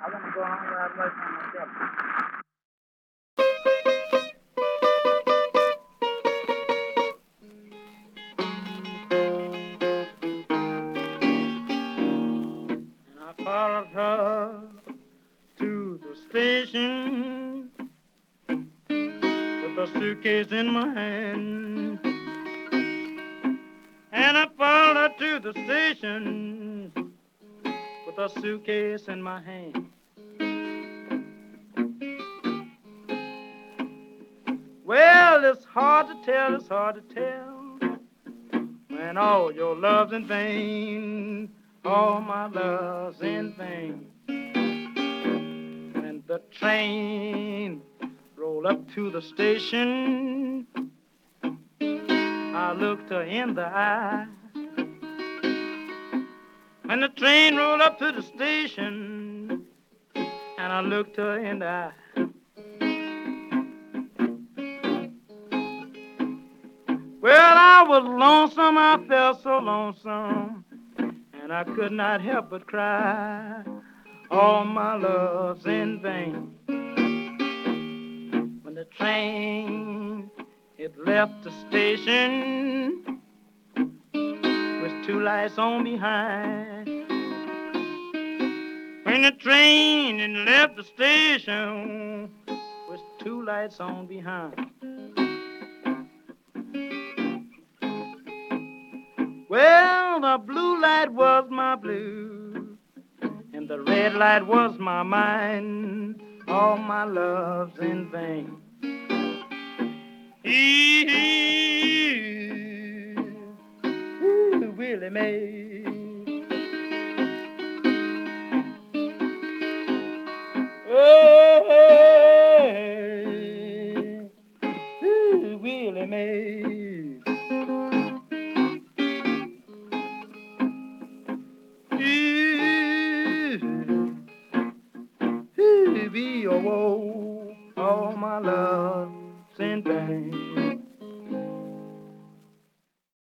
I want to go home where I work for myself. And I followed her to the station with a suitcase in my hand. And I followed her to the station with a suitcase in my hand. Well, it's hard to tell, it's hard to tell when all your love's in vain, all my love's in vain. When the train rolled up to the station, I looked her in the eye. When the train rolled up to the station, and I looked her in the eye. Well, I was lonesome, I felt so lonesome, and I could not help but cry. All my love's in vain. When the train it left the station with two lights on behind. When the train it left the station with two lights on behind. Well, the blue light was my blue, and the red light was my mind. All my love's in vain. Ooh, Willie Mae. Oh, hey, ooh, Willie Mae. Ooh, ooh, be a woe. All my love's in vain.